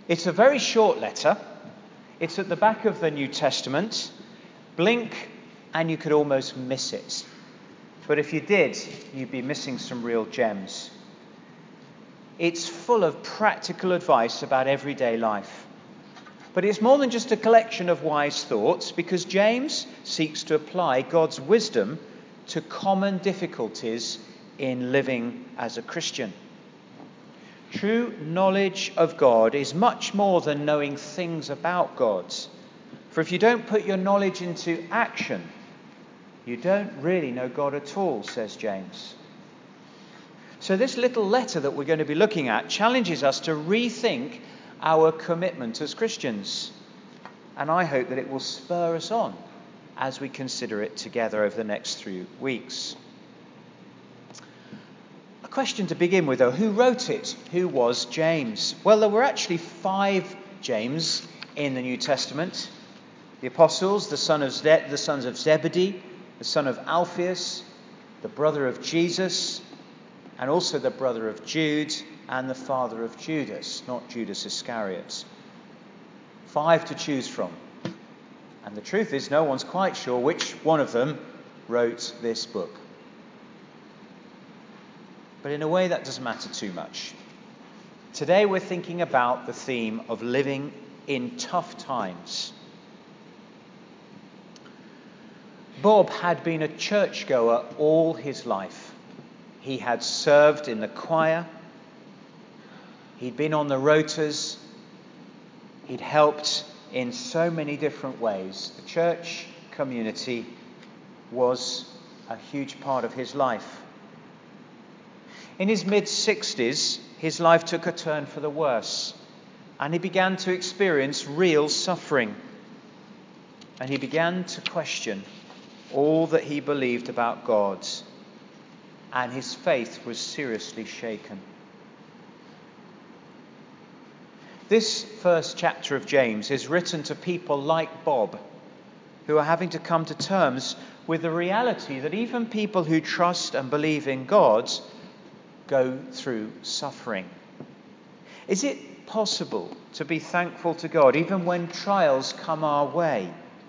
It's a very short letter. It's at the back of the New Testament. Blink and you could almost miss it. But if you did, you'd be missing some real gems. It's full of practical advice about everyday life. But it's more than just a collection of wise thoughts, because James seeks to apply God's wisdom to common difficulties in living as a Christian. True knowledge of God is much more than knowing things about God. For if you don't put your knowledge into action, you don't really know God at all, says James. So this little letter that we're going to be looking at challenges us to rethink our commitment as Christians. And I hope that it will spur us on as we consider it together over the next 3 weeks. A question to begin with, though. Who wrote it? Who was James? Well, there were actually 5 James in the New Testament. The apostles, the sons of Zebedee, the son of Alphaeus, the brother of Jesus, and also the brother of Jude, and the father of Judas, not Judas Iscariot. 5 to choose from. And the truth is, no one's quite sure which one of them wrote this book. But in a way, that doesn't matter too much. Today we're thinking about the theme of living in tough times. Bob had been a churchgoer all his life. He had served in the choir. He'd been on the rotas. He'd helped in so many different ways. The church community was a huge part of his life. In his mid-60s, his life took a turn for the worse, and he began to experience real suffering. And he began to question all that he believed about God, and his faith was seriously shaken. This first chapter of James is written to people like Bob, who are having to come to terms with the reality that even people who trust and believe in God go through suffering. Is it possible to be thankful to God even when trials come our way?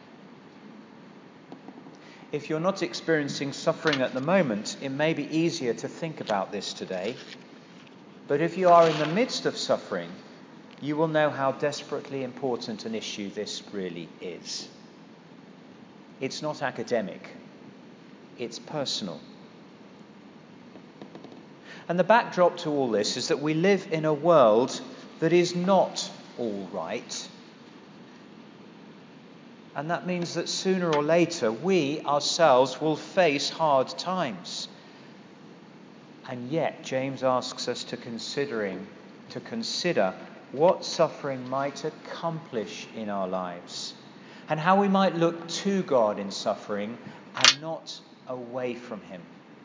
If you're not experiencing suffering at the moment, it may be easier to think about this today. But if you are in the midst of suffering, you will know how desperately important an issue this really is. It's not academic, it's personal. And the backdrop to all this is that we live in a world that is not all right. And that means that sooner or later we ourselves will face hard times. And yet James asks us to consider what suffering might accomplish in our lives, and how we might look to God in suffering and not away from him.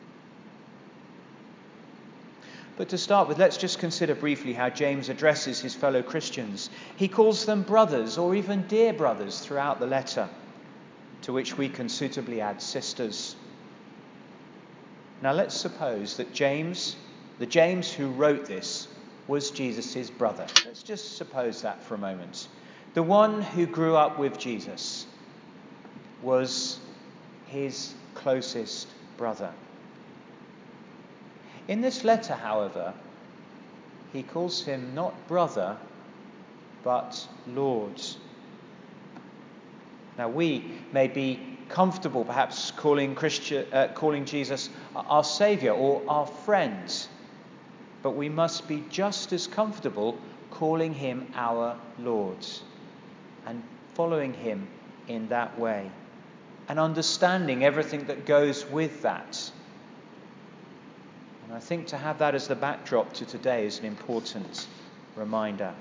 But to start with, let's just consider briefly how James addresses his fellow Christians. He calls them brothers, or even dear brothers, throughout the letter, to which we can suitably add sisters. Now let's suppose that the James who wrote this, was Jesus' brother. Let's just suppose that for a moment. The one who grew up with Jesus was his closest brother. In this letter, however, he calls him not brother, but Lord. Now we may be comfortable perhaps calling Jesus our Saviour or our friend, but we must be just as comfortable calling him our Lord and following him in that way and understanding everything that goes with that. And I think to have that as the backdrop to today is an important reminder.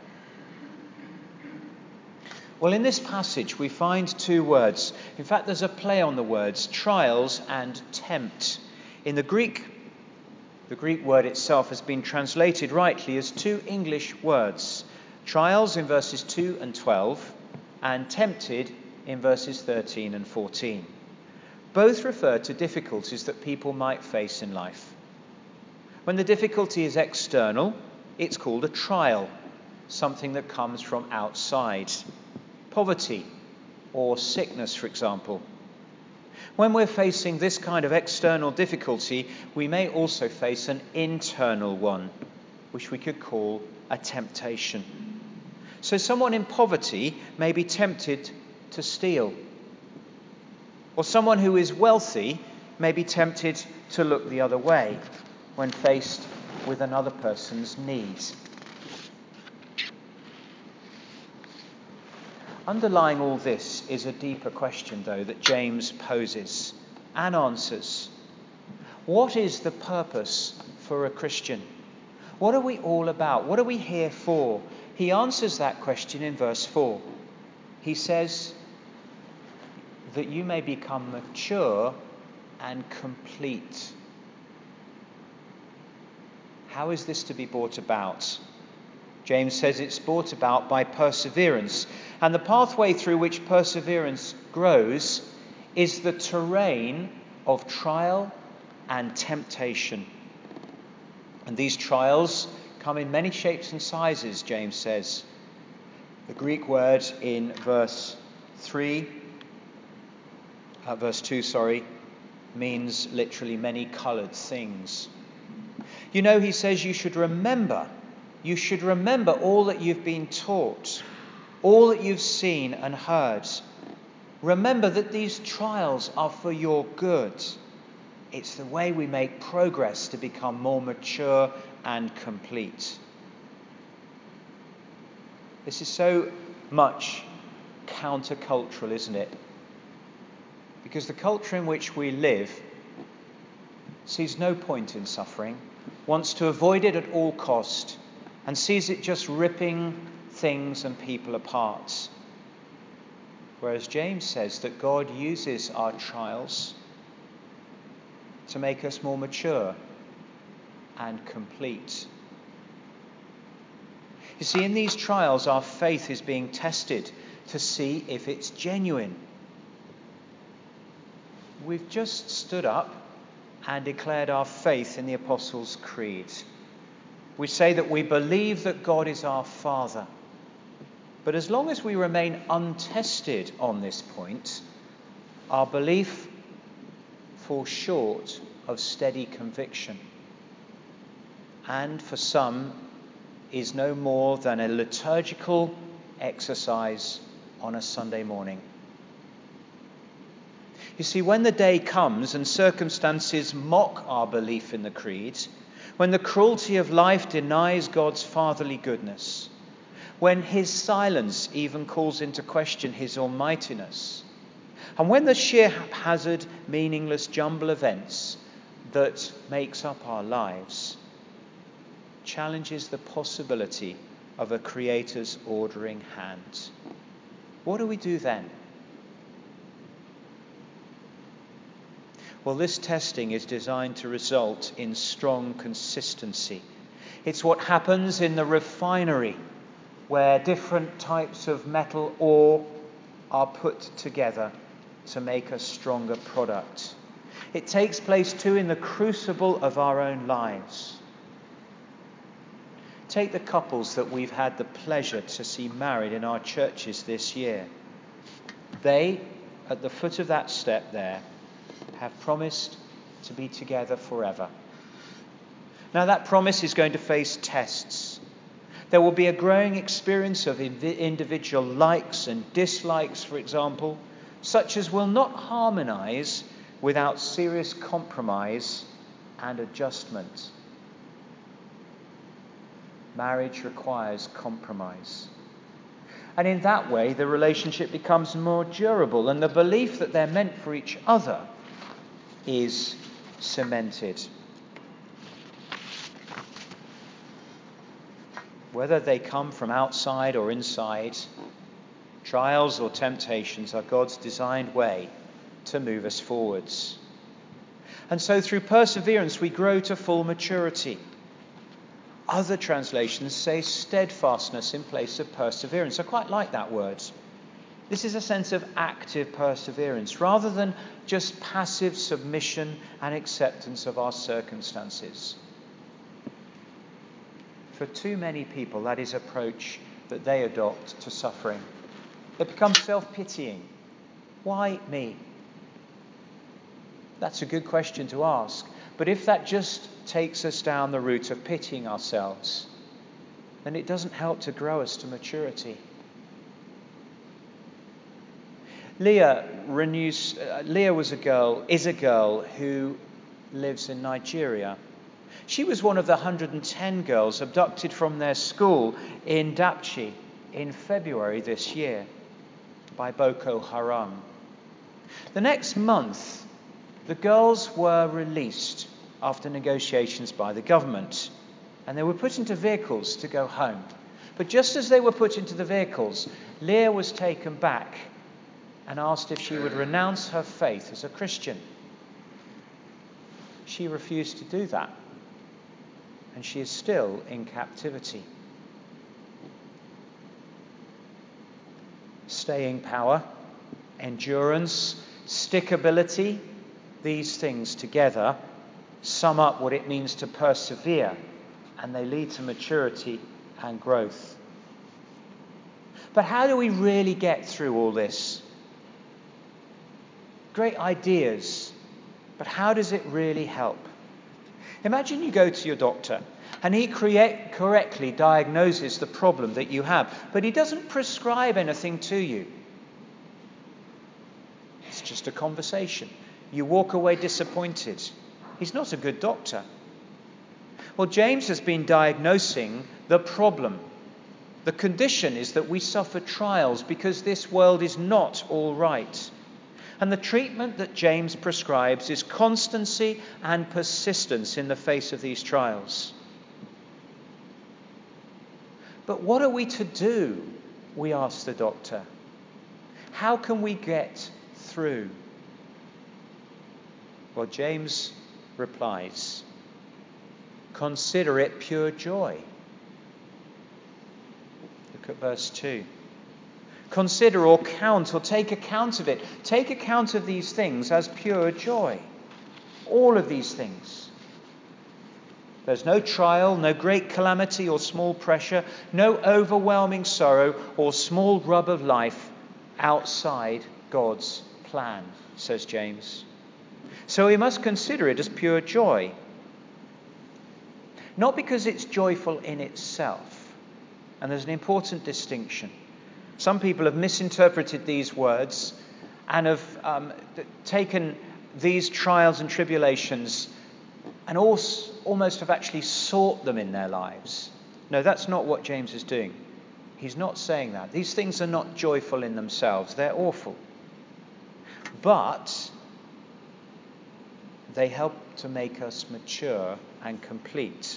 Well, in this passage we find 2 words. In fact, there's a play on the words trials and tempt. In the Greek word itself has been translated rightly as 2 English words. Trials in verses 2 and 12 and tempted in verses 13 and 14. Both refer to difficulties that people might face in life. When the difficulty is external, it's called a trial. something that comes from outside. Poverty or sickness, for example. When we're facing this kind of external difficulty, we may also face an internal one, which we could call a temptation. So someone in poverty may be tempted to steal. Or someone who is wealthy may be tempted to look the other way when faced with another person's needs. Underlying all this is a deeper question, though, that James poses and answers. What is the purpose for a Christian? What are we all about? What are we here for? He answers that question in verse 4. He says that you may become mature and complete. How is this to be brought about? James says it's brought about by perseverance. And the pathway through which perseverance grows is the terrain of trial and temptation. And these trials come in many shapes and sizes, James says. The Greek word in verse 2, means literally many coloured things. You know, he says you should remember all that you've been taught, all that you've seen and heard. Remember that these trials are for your good. It's the way we make progress to become more mature and complete. This is so much countercultural, isn't it? Because the culture in which we live sees no point in suffering, wants to avoid it at all cost, and sees it just ripping things and people apart. Whereas James says that God uses our trials to make us more mature and complete. You see, in these trials, our faith is being tested to see if it's genuine. We've just stood up and declared our faith in the Apostles' Creed. We say that we believe that God is our Father. But as long as we remain untested on this point, our belief falls short of steady conviction. And for some, is no more than a liturgical exercise on a Sunday morning. You see, when the day comes and circumstances mock our belief in the creed, when the cruelty of life denies God's fatherly goodness, when his silence even calls into question his almightiness, and when the sheer haphazard, meaningless jumble events that makes up our lives challenges the possibility of a Creator's ordering hand, what do we do then? Well, this testing is designed to result in strong consistency. It's what happens in the refinery, where different types of metal ore are put together to make a stronger product. It takes place too in the crucible of our own lives. Take the couples that we've had the pleasure to see married in our churches this year. They, at the foot of that step there, have promised to be together forever. Now that promise is going to face tests. There will be a growing experience of individual likes and dislikes, for example, such as will not harmonize without serious compromise and adjustment. Marriage requires compromise. And in that way, the relationship becomes more durable, and the belief that they're meant for each other is cemented. Whether they come from outside or inside, trials or temptations are God's designed way to move us forwards. And so through perseverance we grow to full maturity. Other translations say steadfastness in place of perseverance. I quite like that word. This is a sense of active perseverance rather than just passive submission and acceptance of our circumstances. For too many people, that is approach that they adopt to suffering. It becomes self-pitying. Why me? That's a good question to ask. But if that just takes us down the route of pitying ourselves, then it doesn't help to grow us to maturity. Leah is a girl who lives in Nigeria. She was one of the 110 girls abducted from their school in Dapchi in February this year by Boko Haram. The next month, the girls were released after negotiations by the government, and they were put into vehicles to go home. But just as they were put into the vehicles, Leah was taken back and asked if she would renounce her faith as a Christian. She refused to do that, and she is still in captivity. Staying power, endurance, stickability, these things together sum up what it means to persevere, and they lead to maturity and growth. But how do we really get through all this? Great ideas, but how does it really help? Imagine you go to your doctor and he correctly diagnoses the problem that you have, but he doesn't prescribe anything to you. It's just a conversation. You walk away disappointed. He's not a good doctor. Well, James has been diagnosing the problem. The condition is that we suffer trials because this world is not all right. And the treatment that James prescribes is constancy and persistence in the face of these trials. But what are we to do? We ask the doctor. How can we get through? Well, James replies, consider it pure joy. Look at verse 2. Consider or count or take account of it. Take account of these things as pure joy. All of these things. There's no trial, no great calamity or small pressure, no overwhelming sorrow or small rub of life outside God's plan, says James. So we must consider it as pure joy. Not because it's joyful in itself. And there's an important distinction. Some people have misinterpreted these words and have taken these trials and tribulations and almost have actually sought them in their lives. No, that's not what James is doing. He's not saying that. These things are not joyful in themselves. They're awful. But they help to make us mature and complete.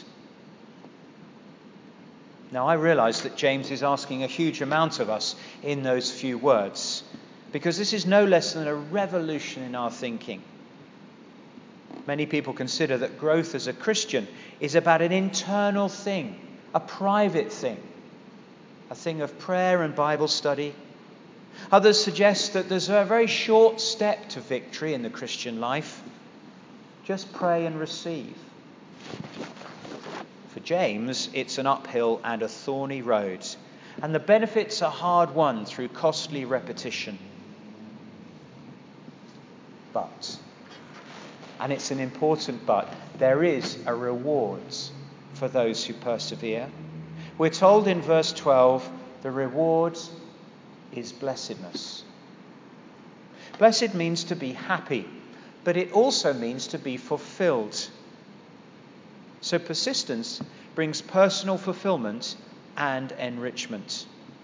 Now, I realise that James is asking a huge amount of us in those few words, because this is no less than a revolution in our thinking. Many people consider that growth as a Christian is about an internal thing, a private thing, a thing of prayer and Bible study. Others suggest that there's a very short step to victory in the Christian life. Just pray and receive. For James, it's an uphill and a thorny road, and the benefits are hard won through costly repetition. But, and it's an important but, there is a reward for those who persevere. We're told in verse 12, the reward is blessedness. Blessed means to be happy, but it also means to be fulfilled. So persistence brings personal fulfillment and enrichment.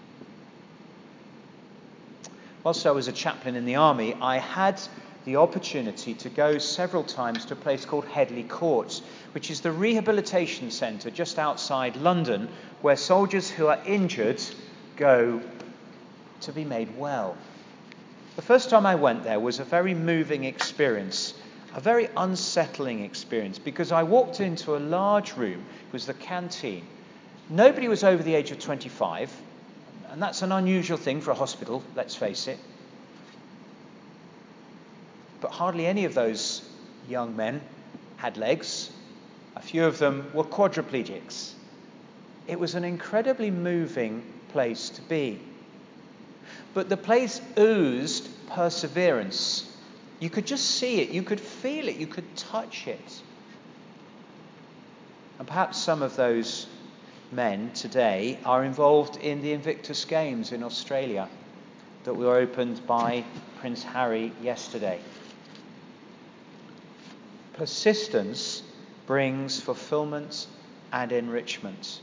Whilst I was a chaplain in the army, I had the opportunity to go several times to a place called Headley Court, which is the rehabilitation centre just outside London, where soldiers who are injured go to be made well. The first time I went there was a very moving experience. A very unsettling experience, because I walked into a large room. It was the canteen. Nobody was over the age of 25, and that's an unusual thing for a hospital, let's face it. But hardly any of those young men had legs. A few of them were quadriplegics. It was an incredibly moving place to be. But the place oozed perseverance. You could just see it, you could feel it, you could touch it. And perhaps some of those men today are involved in the Invictus Games in Australia that were opened by Prince Harry yesterday. Persistence brings fulfillment and enrichment.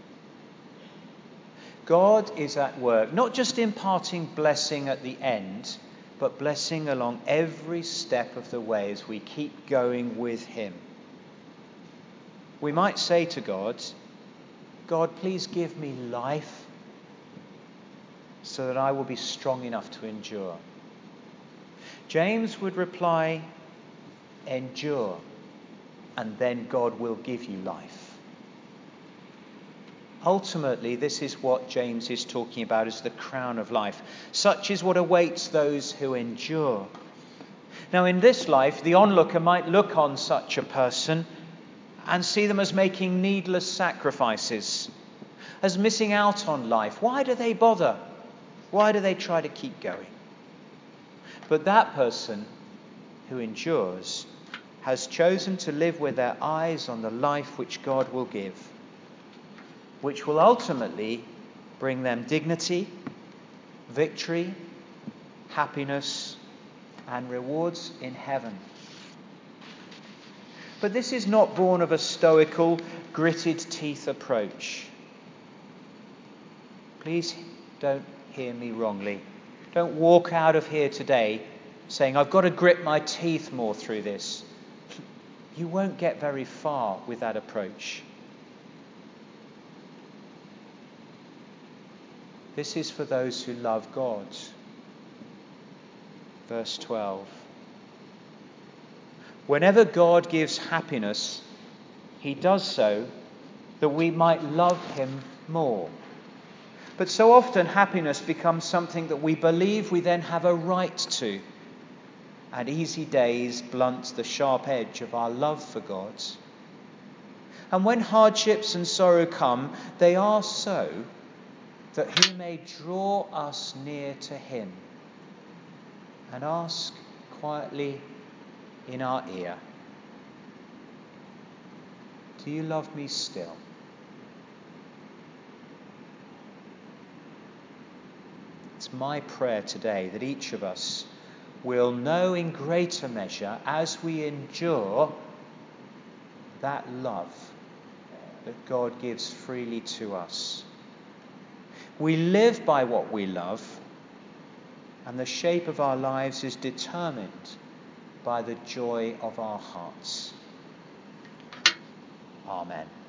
God is at work, not just imparting blessing at the end, but blessing along every step of the way as we keep going with Him. We might say to God, God, please give me life so that I will be strong enough to endure. James would reply, endure, and then God will give you life. Ultimately, this is what James is talking about as the crown of life. Such is what awaits those who endure. Now, in this life, the onlooker might look on such a person and see them as making needless sacrifices, as missing out on life. Why do they bother? Why do they try to keep going? But that person who endures has chosen to live with their eyes on the life which God will give, which will ultimately bring them dignity, victory, happiness, and rewards in heaven. But this is not born of a stoical, gritted teeth approach. Please don't hear me wrongly. Don't walk out of here today saying, I've got to grit my teeth more through this. You won't get very far with that approach. This is for those who love God. Verse 12. Whenever God gives happiness, He does so that we might love Him more. But so often happiness becomes something that we believe we then have a right to. And easy days blunt the sharp edge of our love for God. And when hardships and sorrow come, they are so that He may draw us near to Him and ask quietly in our ear, do you love me still? It's my prayer today that each of us will know in greater measure as we endure that love that God gives freely to us. We live by what we love, and the shape of our lives is determined by the joy of our hearts. Amen.